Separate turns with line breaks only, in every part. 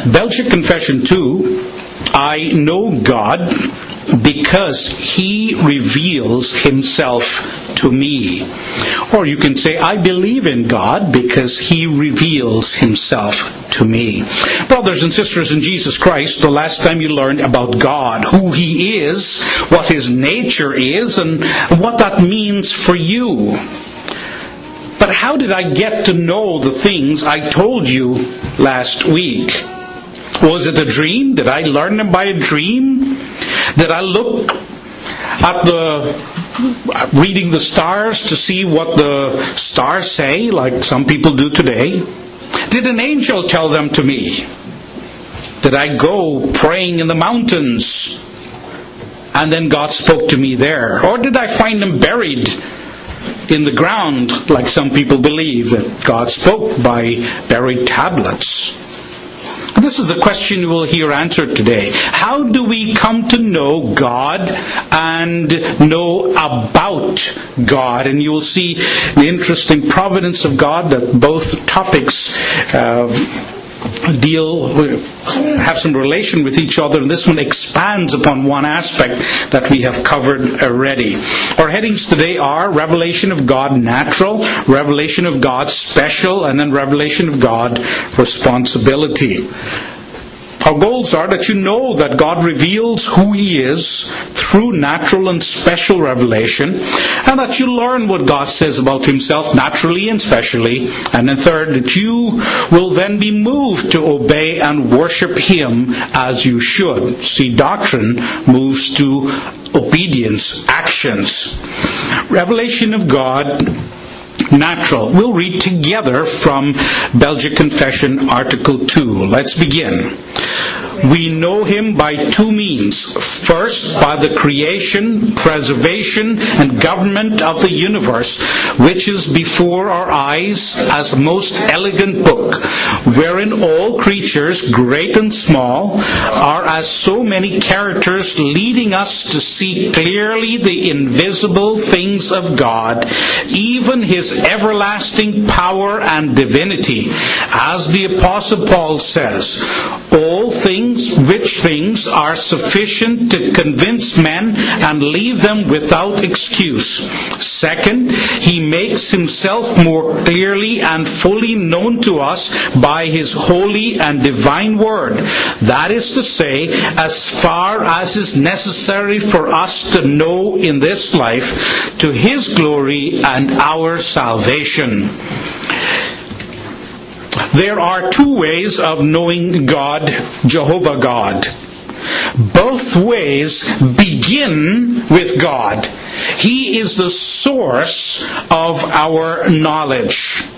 Belgic Confession 2, I know God because He reveals Himself to me. Or you can say, I believe in God because He reveals Himself to me. Brothers and sisters in Jesus Christ, the last time you learned about God, who He is, what His nature is, and what that means for you. But how did I get to know the things I told you last week? Was it a dream? Did I learn them by a dream? Did I look at reading the stars to see what the stars say, like some people do today? Did an angel tell them to me? Did I go praying in the mountains and then God spoke to me there? Or did I find them buried in the ground, like some people believe, that God spoke by buried tablets? This is the question you will hear answered today. How do we come to know God and know about God? And you will see the interesting providence of God, that both topics have some relation with each other, and this one expands upon one aspect that we have covered already. Our headings today are Revelation of God Natural, Revelation of God Special, and then Revelation of God Responsibility. Our goals are that you know that God reveals who He is through natural and special revelation, and that you learn what God says about Himself naturally and specially, and then third, that you will then be moved to obey and worship Him as you should. See, doctrine moves to obedience, actions. Revelation of God Natural. We'll read together from Belgic Confession, Article 2. Let's begin. We know Him by two means. First, by the creation, preservation, and government of the universe, which is before our eyes as a most elegant book, wherein all creatures, great and small, are as so many characters leading us to see clearly the invisible things of God, even His everlasting power and divinity. As the Apostle Paul says, all things, which things are sufficient to convince men and leave them without excuse. Second, He makes Himself more clearly and fully known to us by His holy and divine word. That is to say, as far as is necessary for us to know in this life, to His glory and our salvation. There are two ways of knowing God, Jehovah God. Both ways begin with God. He is the source of our knowledge.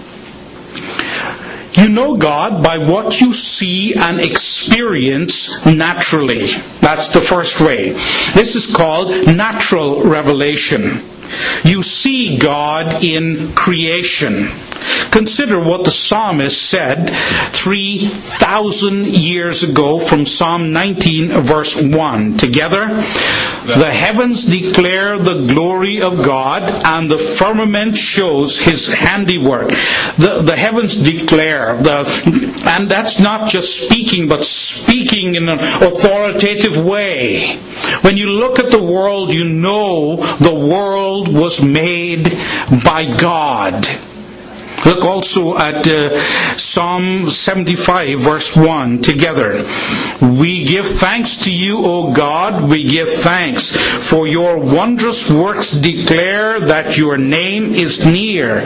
You know God by what you see and experience naturally. That's the first way. This is called natural revelation. You see God in creation. Consider what the psalmist said 3,000 years ago from Psalm 19 verse 1. Together, the heavens declare the glory of God, and the firmament shows His handiwork. The heavens declare, and that's not just speaking, but speaking in an authoritative way. When you look at the world, you know the world was made by God. Look also at Psalm 75 verse 1 together. We give thanks to you, O God, we give thanks, for your wondrous works declare that your name is near.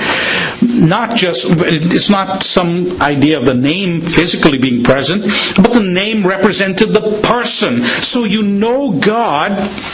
It's not some idea of the name physically being present, but the name represented the person. So you know God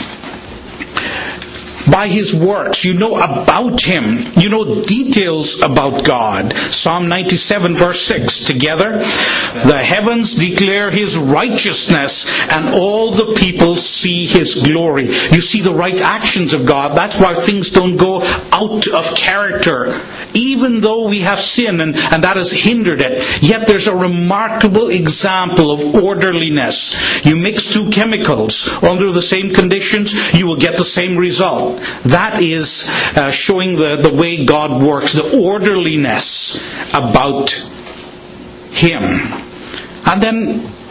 by His works. You know about Him. You know details about God. Psalm 97 verse 6. Together, the heavens declare His righteousness, and all the people see His glory. You see the right actions of God. That's why things don't go out of character. Even though we have sin and that has hindered it, yet there's a remarkable example of orderliness. You mix two chemicals under the same conditions, you will get the same result. That is showing the way God works, the orderliness about Him. And then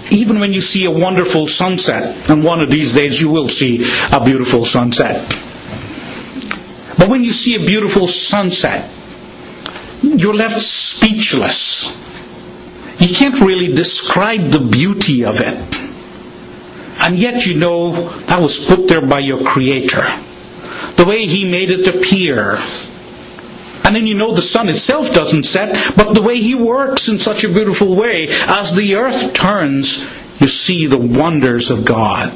Even when you see a wonderful sunset, and one of these days you will see a beautiful sunset. But when you see a beautiful sunset, you're left speechless. You can't really describe the beauty of it. And yet you know that was put there by your Creator. The way He made it appear. And then you know the sun itself doesn't set, but the way He works in such a beautiful way, as the earth turns, you see the wonders of God.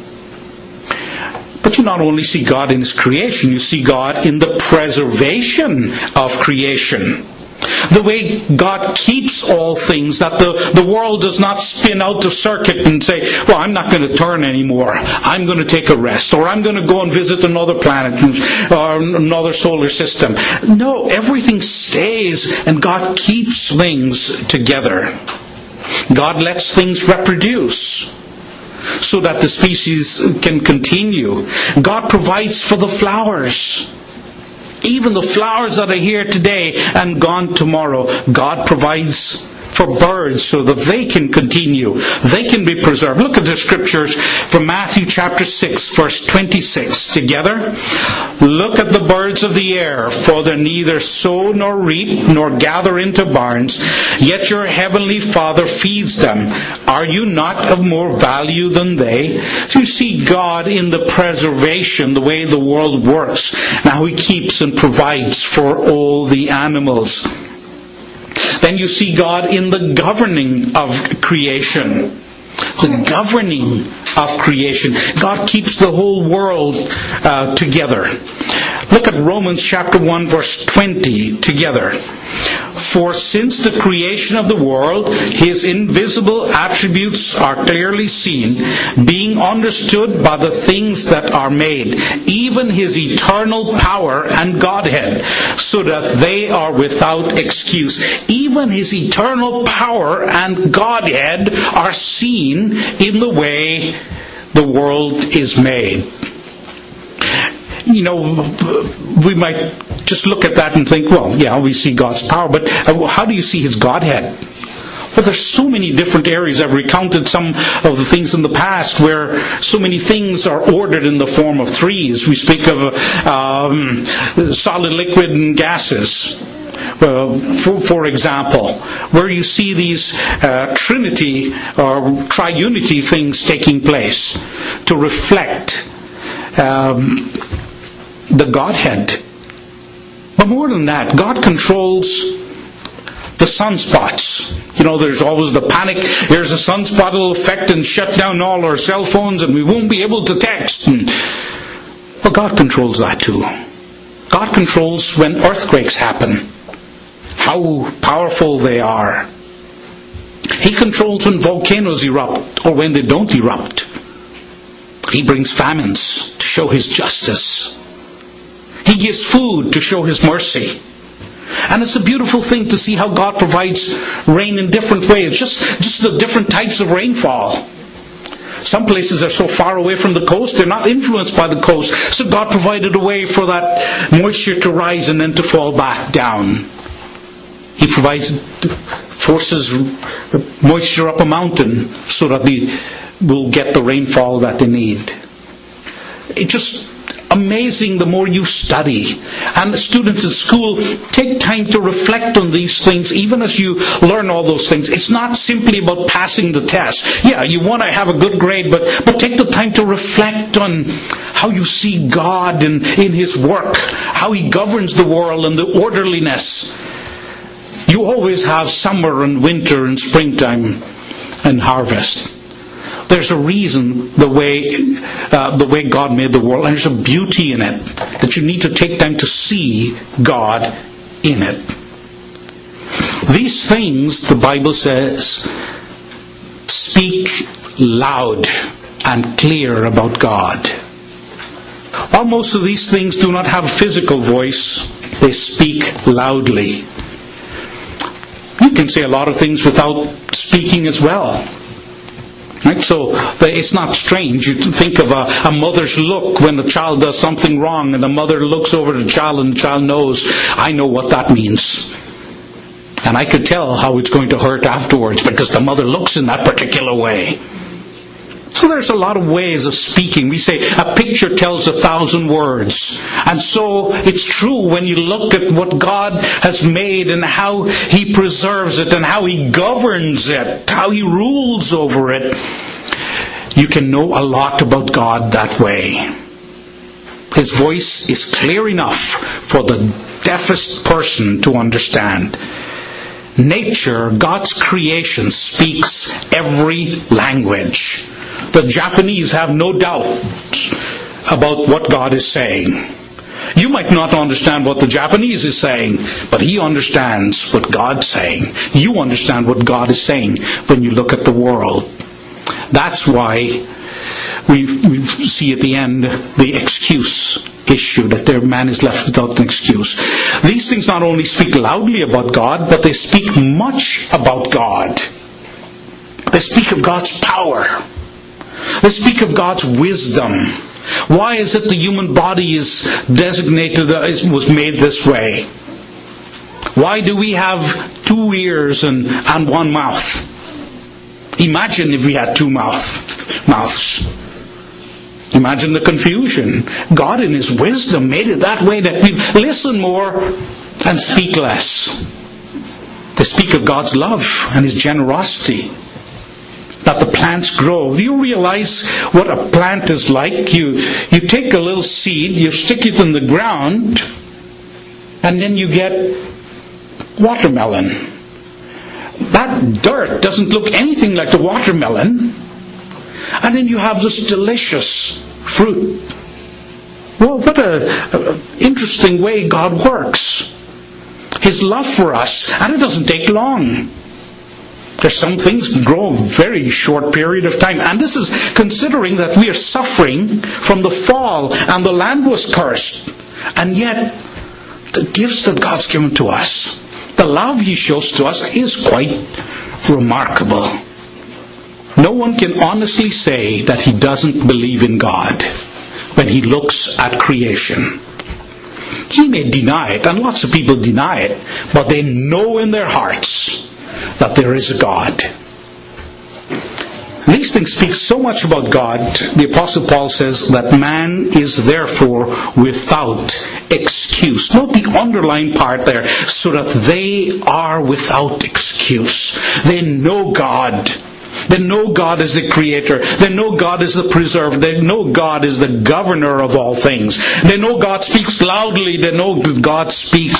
But you not only see God in His creation, you see God in the preservation of creation. The way God keeps all things, that the world does not spin out of circuit and say, well, I'm not going to turn anymore. I'm going to take a rest. Or I'm going to go and visit another planet or another solar system. No, everything stays and God keeps things together. God lets things reproduce so that the species can continue. God provides for the flowers. Even the flowers that are here today and gone tomorrow, God provides for birds so that they can continue. They can be preserved. Look at the scriptures from Matthew chapter 6, verse 26. Together, look at the birds of the air, for they neither sow nor reap nor gather into barns, yet your heavenly Father feeds them. Are you not of more value than they? So you see God in the preservation, the way the world works, now He keeps and provides for all the animals. Then you see God in the governing of creation. The governing of creation. God keeps the whole world together. Look at Romans chapter 1 verse 20 together. For since the creation of the world, His invisible attributes are clearly seen, being understood by the things that are made, even His eternal power and Godhead, so that they are without excuse. Even His eternal power and Godhead are seen in the way the world is made. You know, we might just look at that and think, well, yeah, we see God's power, but how do you see His Godhead? Well, there's so many different areas. I've recounted some of the things in the past where so many things are ordered in the form of threes. We speak of solid, liquid, and gases. For example, where you see these Trinity or triunity things taking place to reflect the Godhead. But more than that, God controls the sunspots. You know, there's always the panic. Here's a sunspot will affect and shut down all our cell phones and we won't be able to text. Well, God controls that too. God controls when earthquakes happen. How powerful they are. He controls when volcanoes erupt or when they don't erupt. He brings famines to show His justice. He gives food to show His mercy. And it's a beautiful thing to see how God provides rain in different ways. Just the different types of rainfall. Some places are so far away from the coast, they're not influenced by the coast. So God provided a way for that moisture to rise and then to fall back down. He forces moisture up a mountain so that they will get the rainfall that they need. It's just amazing the more you study. And the students at school, take time to reflect on these things even as you learn all those things. It's not simply about passing the test. Yeah, you want to have a good grade, but take the time to reflect on how you see God in His work, how He governs the world and the orderliness. You always have summer and winter and springtime and harvest. There's a reason the way God made the world, and there's a beauty in it that you need to take time to see God in it. These things, the Bible says, speak loud and clear about God. While most of these things do not have a physical voice, they speak loudly. You can say a lot of things without speaking as well. Right? So it's not strange. You think of a mother's look when the child does something wrong, and the mother looks over the child and the child knows, I know what that means. And I could tell how it's going to hurt afterwards because the mother looks in that particular way. So there's a lot of ways of speaking. We say a picture tells 1,000 words. And so it's true when you look at what God has made and how He preserves it and how He governs it, how He rules over it. You can know a lot about God that way. His voice is clear enough for the deafest person to understand. Nature, God's creation, speaks every language. The Japanese have no doubt about what God is saying. You might not understand what the Japanese is saying, but he understands what God's saying. You understand what God is saying when you look at the world. That's why we see at the end the excuse issue, that their man is left without an excuse. These things not only speak loudly about God, but they speak much about God. They speak of God's power. They speak of God's wisdom. Why is it the human body is designated, was made this way? Why do we have 2 ears and 1 mouth? Imagine if we had 2 mouths. Imagine the confusion. God in His wisdom made it that way that we listen more and speak less. They speak of God's love and His generosity. That the plants grow. Do you realize what a plant is like? You take a little seed, you stick it in the ground, and then you get watermelon. That dirt doesn't look anything like the watermelon. And then you have this delicious fruit. Well, what an interesting way God works. His love for us, and it doesn't take long. There's some things grow a very short period of time. And this is considering that we are suffering from the fall and the land was cursed. And yet, the gifts that God's given to us, the love He shows to us is quite remarkable. No one can honestly say that he doesn't believe in God when he looks at creation. He may deny it, and lots of people deny it, but they know in their hearts that there is a God. These things speak so much about God. The Apostle Paul says that man is therefore without excuse. Note the underlying part there, so that they are without excuse. They know God. They know God is the creator. They know God is the preserver. They know God is the governor of all things. They know God speaks loudly. They know God speaks.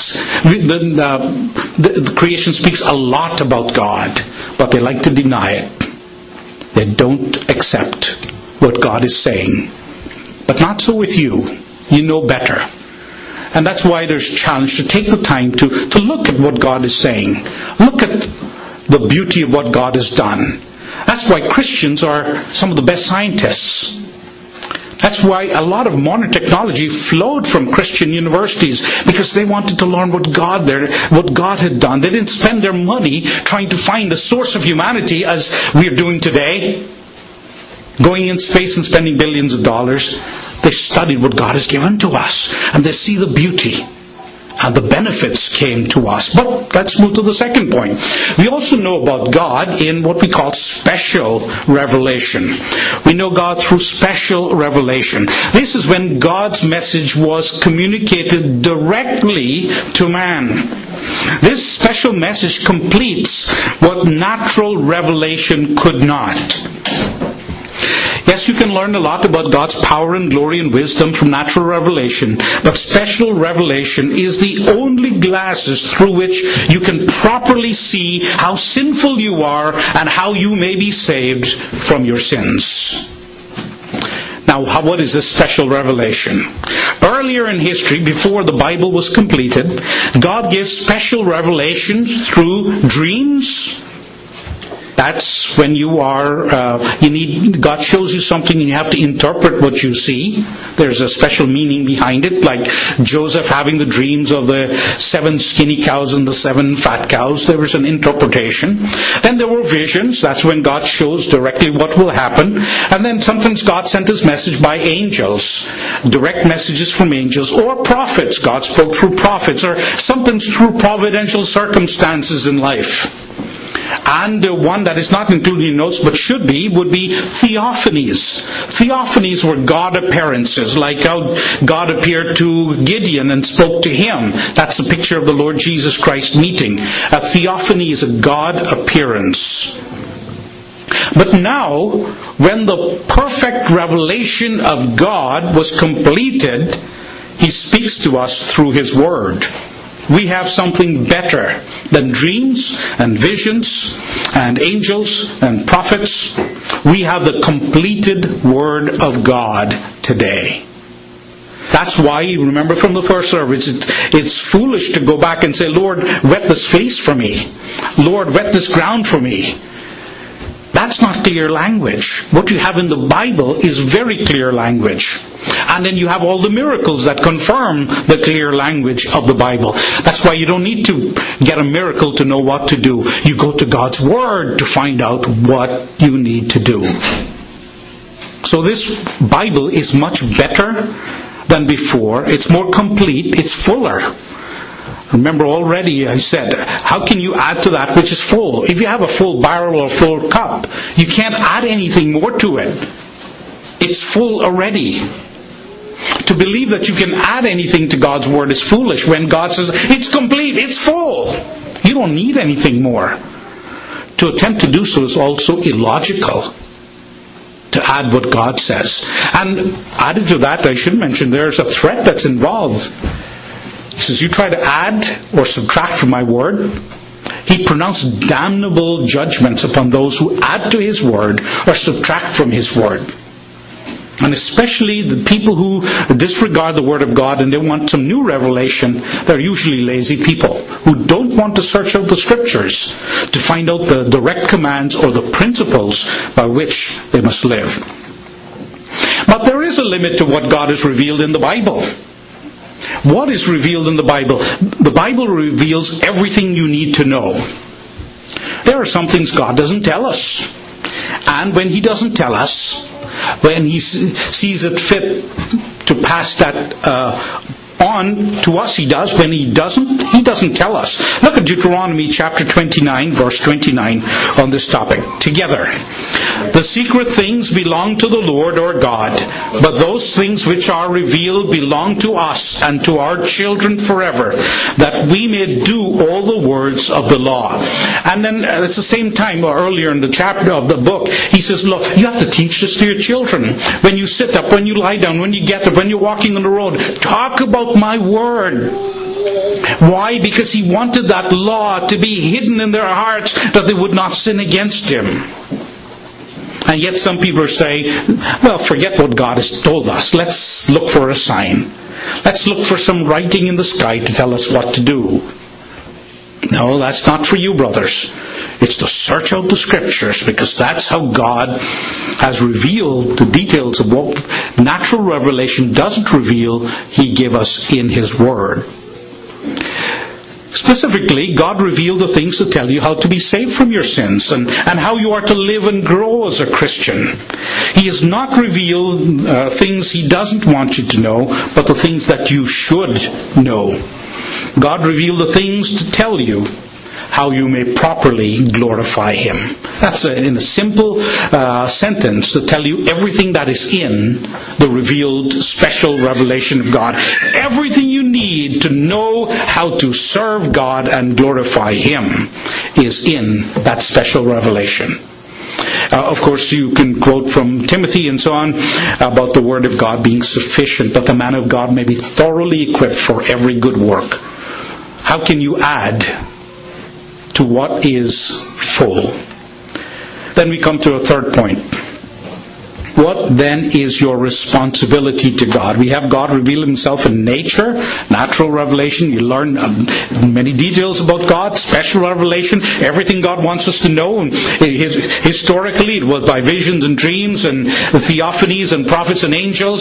The creation speaks a lot about God, but they like to deny it. They don't accept what God is saying. But not so with you. You know better. And that's why there's a challenge to take the time to look at what God is saying. Look at the beauty of what God has done. That's why Christians are some of the best scientists. That's why a lot of modern technology flowed from Christian universities, because they wanted to learn what God had done. They didn't spend their money trying to find the source of humanity as we are doing today, going in space and spending billions of dollars. They studied what God has given to us, and they see the beauty. And the benefits came to us. But let's move to the second point. We also know about God in what we call special revelation. We know God through special revelation. This is when God's message was communicated directly to man. This special message completes what natural revelation could not. Yes, you can learn a lot about God's power and glory and wisdom from natural revelation, but special revelation is the only glasses through which you can properly see how sinful you are and how you may be saved from your sins. Now, what is this special revelation? Earlier in history, before the Bible was completed, God gave special revelations through dreams. That's when you are, God shows you something and you have to interpret what you see. There's a special meaning behind it, like Joseph having the dreams of the 7 skinny cows and the 7 fat cows. There was an interpretation. Then there were visions. That's when God shows directly what will happen. And then sometimes God sent His message by angels, direct messages from angels, or prophets. God spoke through prophets, or sometimes through providential circumstances in life. And one that is not included in notes but should be would be theophanies. Theophanies were God appearances, like how God appeared to Gideon and spoke to him. That's a picture of the Lord Jesus Christ meeting. A theophany is a God appearance. But now, when the perfect revelation of God was completed, He speaks to us through His Word. We have something better than dreams and visions and angels and prophets. We have the completed Word of God today. That's why, remember from the first service, it's foolish to go back and say, Lord, wet this face for me. Lord, wet this ground for me. That's not clear language. What you have in the Bible is very clear language. And then you have all the miracles that confirm the clear language of the Bible. That's why you don't need to get a miracle to know what to do. You go to God's Word to find out what you need to do. So this Bible is much better than before. It's more complete. It's fuller. Remember already I said, how can you add to that which is full? If you have a full barrel or full cup, you can't add anything more to it. It's full already. To believe that you can add anything to God's Word is foolish when God says, it's complete, it's full. You don't need anything more. To attempt to do so is also illogical. To add what God says. And added to that, I should mention, there's a threat that's involved. He says, you try to add or subtract from my word. He pronounced damnable judgments upon those who add to His word or subtract from His word. And especially the people who disregard the word of God and they want some new revelation, they're usually lazy people who don't want to search out the scriptures to find out the direct commands or the principles by which they must live. But there is a limit to what God has revealed in the Bible. What is revealed in the Bible? The Bible reveals everything you need to know. There are some things God doesn't tell us. And when He doesn't tell us, when He sees it fit to pass that on to us, He does. When He doesn't tell us. Look at Deuteronomy chapter 29, verse 29 on this topic. Together. The secret things belong to the Lord our God, but those things which are revealed belong to us and to our children forever, that we may do all the words of the law. And then at the same time, or earlier in the chapter of the book, he says, look, you have to teach this to your children. When you sit up, when you lie down, when you get up, when you're walking on the road, talk about my word. Why? Because He wanted that law to be hidden in their hearts, that they would not sin against Him. And yet some people say, well, forget what God has told us. Let's look for a sign. Let's look for some writing in the sky to tell us what to do. No, that's not for you, brothers. It's to search out the scriptures, because that's how God has revealed the details of what natural revelation doesn't reveal. He gave us in His Word. Specifically, God revealed the things to tell you how to be saved from your sins and how you are to live and grow as a Christian. He has not revealed things He doesn't want you to know, but the things that you should know. God revealed the things to tell you how you may properly glorify Him. That's in a simple sentence to tell you everything that is in the revealed special revelation of God. Everything you need to know how to serve God and glorify Him is in that special revelation. Of course, you can quote from Timothy and so on about the Word of God being sufficient, that the man of God may be thoroughly equipped for every good work. How can you add to what is full? Then we come to a third point. What then is your responsibility to God? We have God reveal Himself in nature, natural revelation. You learn many details about God, special revelation, everything God wants us to know. And historically, it was by visions and dreams and theophanies and prophets and angels.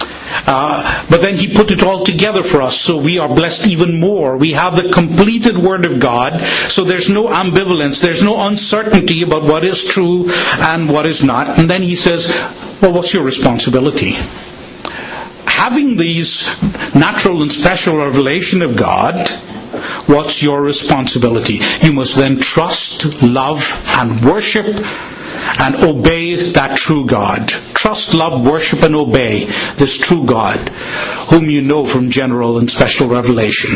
But then He put it all together for us, so we are blessed even more. We have the completed Word of God, so there's no ambivalence, there's no uncertainty about what is true and what is not. And then He says, well, what's your responsibility? Having these natural and special revelation of God, what's your responsibility? You must then trust, love, and worship and obey that true God. Trust, love, worship, and obey this true God, whom you know from general and special revelation.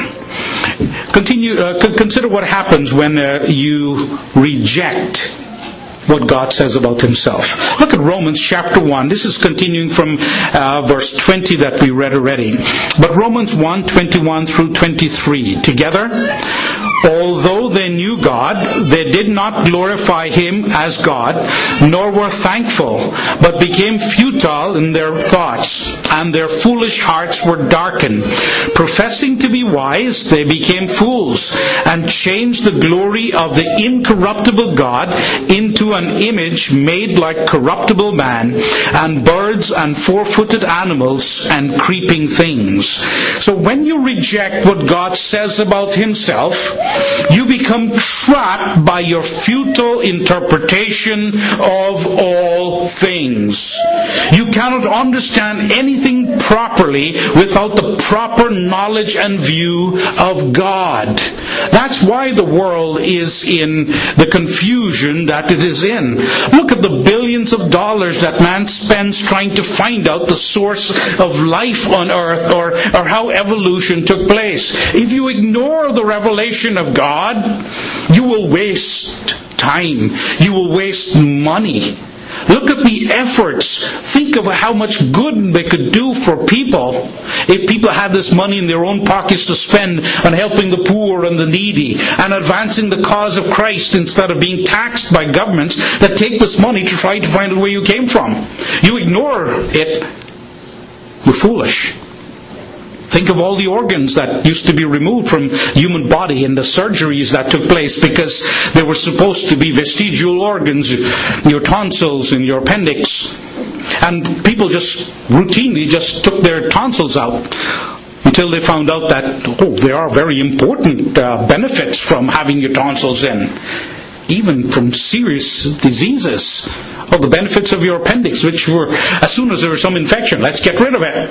Consider what happens when you reject what God says about Himself. Look at Romans chapter 1. This is continuing from verse 20 that we read already. But Romans 1, 21 through 23. Together, although they knew God, they did not glorify Him as God, nor were thankful, but became futile in their thoughts, and their foolish hearts were darkened. Professing to be wise, they became fools, and changed the glory of the incorruptible God into an image made like corruptible man, and birds and four-footed animals and creeping things. So when you reject what God says about Himself, you become trapped by your futile interpretation of all things. You cannot understand anything properly without the proper knowledge and view of God. That's why the world is in the confusion that it is in. Look at the billions of dollars that man spends trying to find out the source of life on earth or how evolution took place. If you ignore the revelation of God, you will waste time. You will waste money. Look at the efforts. Think of how much good they could do for people if people had this money in their own pockets to spend on helping the poor and the needy and advancing the cause of Christ instead of being taxed by governments that take this money to try to find out where you came from. You ignore it, you're foolish. Think of all the organs that used to be removed from human body and the surgeries that took place because they were supposed to be vestigial organs, your tonsils and your appendix. And people just routinely just took their tonsils out until they found out that, there are very important benefits from having your tonsils in. Even from serious diseases. The benefits of your appendix, which were, as soon as there was some infection, let's get rid of it.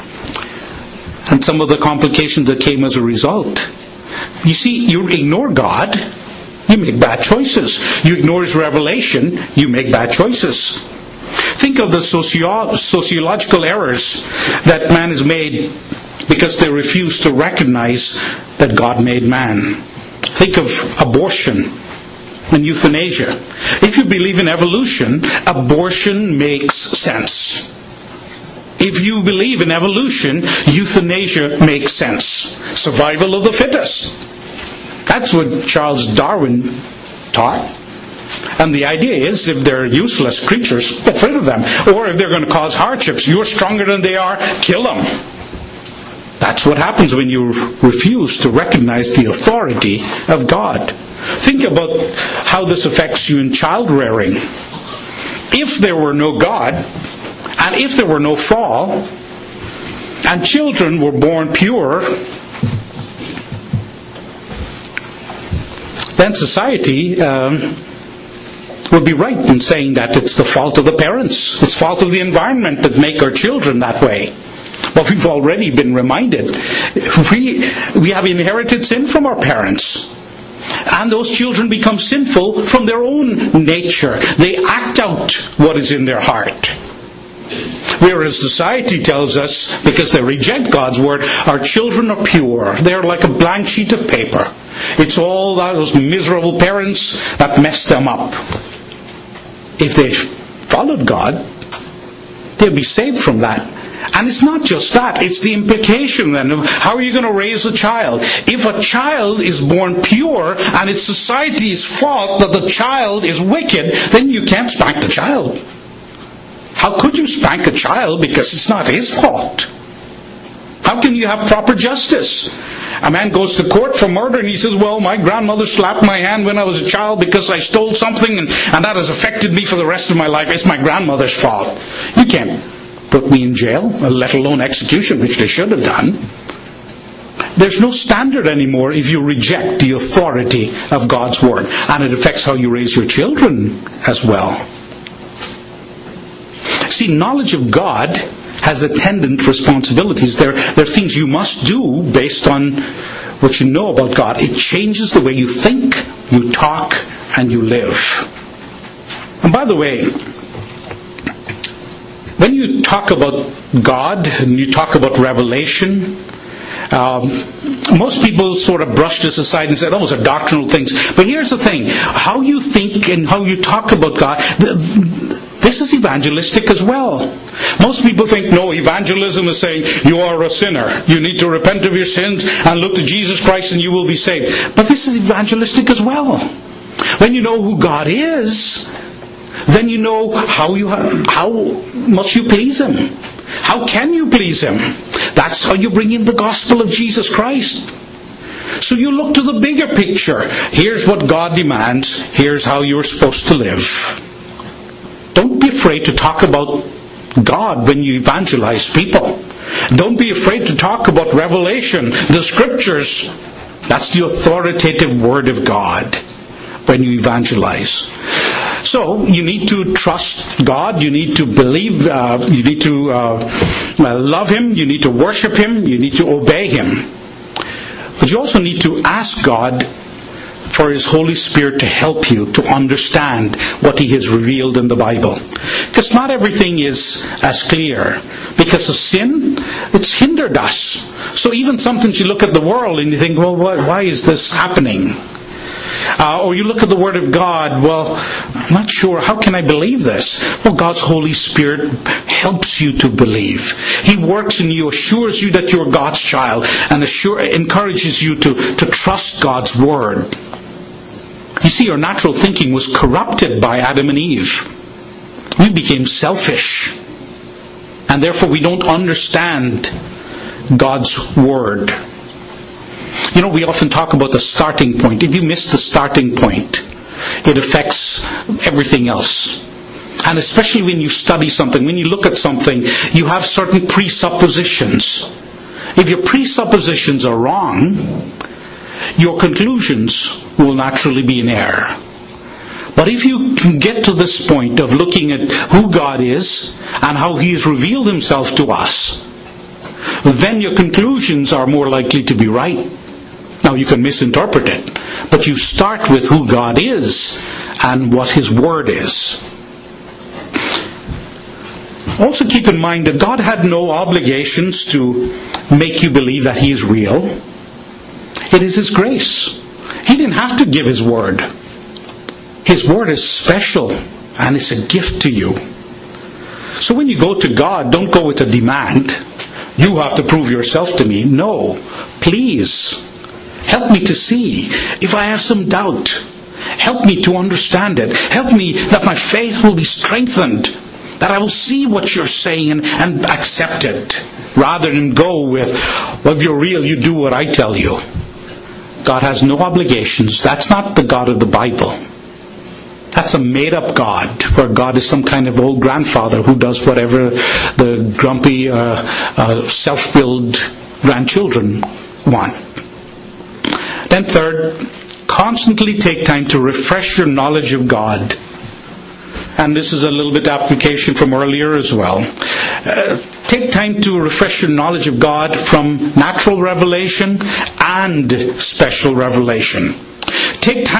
And some of the complications that came as a result. You see, you ignore God, you make bad choices. You ignore His revelation, you make bad choices. Think of the sociological errors that man has made because they refuse to recognize that God made man. Think of abortion and euthanasia. If you believe in evolution, abortion makes sense. If you believe in evolution, euthanasia makes sense. Survival of the fittest. That's what Charles Darwin taught. And the idea is, if they're useless creatures, get rid of them. Or if they're going to cause hardships, you're stronger than they are, kill them. That's what happens when you refuse to recognize the authority of God. Think about how this affects you in child rearing. If there were no God, and if there were no fall, and children were born pure, then society would be right in saying that it's the fault of the parents. It's the fault of the environment that make our children that way. But we've already been reminded. We have inherited sin from our parents. And those children become sinful from their own nature. They act out what is in their heart. Whereas society tells us, because they reject God's word, our children are pure. They're like a blank sheet of paper. It's all those miserable parents that mess them up. If they followed God, they'll be saved from that. And it's not just that, it's the implication then of how are you going to raise a child? If a child is born pure and it's society's fault that the child is wicked, then you can't spank the child. How could you spank a child because it's not his fault? How can you have proper justice? A man goes to court for murder and he says, well, my grandmother slapped my hand when I was a child because I stole something and that has affected me for the rest of my life. It's my grandmother's fault. You can't put me in jail, let alone execution, which they should have done. There's no standard anymore if you reject the authority of God's Word. And it affects how you raise your children as well. See, knowledge of God has attendant responsibilities. There are things you must do based on what you know about God. It changes the way you think, you talk, and you live. And by the way, when you talk about God and you talk about revelation, most people sort of brush this aside and say, those are doctrinal things. But here's the thing. How you think and how you talk about God, this is evangelistic as well. Most people think, no, evangelism is saying, you are a sinner. You need to repent of your sins and look to Jesus Christ and you will be saved. But this is evangelistic as well. When you know who God is, then you know how much you please Him. How can you please Him? That's how you bring in the gospel of Jesus Christ. So you look to the bigger picture. Here's what God demands. Here's how you're supposed to live. Don't be afraid to talk about God when you evangelize people. Don't be afraid to talk about revelation, the Scriptures. That's the authoritative Word of God when you evangelize. So you need to trust God. You need to believe. You need to love Him. You need to worship Him. You need to obey Him. But you also need to ask God for His Holy Spirit to help you to understand what He has revealed in the Bible. Because not everything is as clear. Because of sin, it's hindered us. So even sometimes you look at the world and you think, well, why is this happening? Or you look at the Word of God, well, I'm not sure, how can I believe this? Well, God's Holy Spirit helps you to believe. He works in you, assures you that you're God's child, and encourages you to trust God's Word. You see, our natural thinking was corrupted by Adam and Eve. We became selfish. And therefore we don't understand God's Word. You know, we often talk about the starting point. If you miss the starting point, it affects everything else. And especially when you study something, when you look at something, you have certain presuppositions. If your presuppositions are wrong, your conclusions will naturally be in error. But if you can get to this point of looking at who God is and how He has revealed Himself to us, then your conclusions are more likely to be right. Now you can misinterpret it, but you start with who God is and what His Word is. Also keep in mind that God had no obligations to make you believe that He is real. It is His grace. He didn't have to give His Word. His Word is special and it's a gift to you. So when you go to God, don't go with a demand. You have to prove yourself to me. No. Please, help me to see. If I have some doubt, help me to understand it. Help me that my faith will be strengthened. That I will see what you're saying and accept it. Rather than go with, well, if you're real, you do what I tell you. God has no obligations. That's not the God of the Bible. That's a made-up God, where God is some kind of old grandfather who does whatever the grumpy, self-willed grandchildren want. Then third, constantly take time to refresh your knowledge of God. And this is a little bit application from earlier as well. Take time to refresh your knowledge of God from natural revelation and special revelation. Take time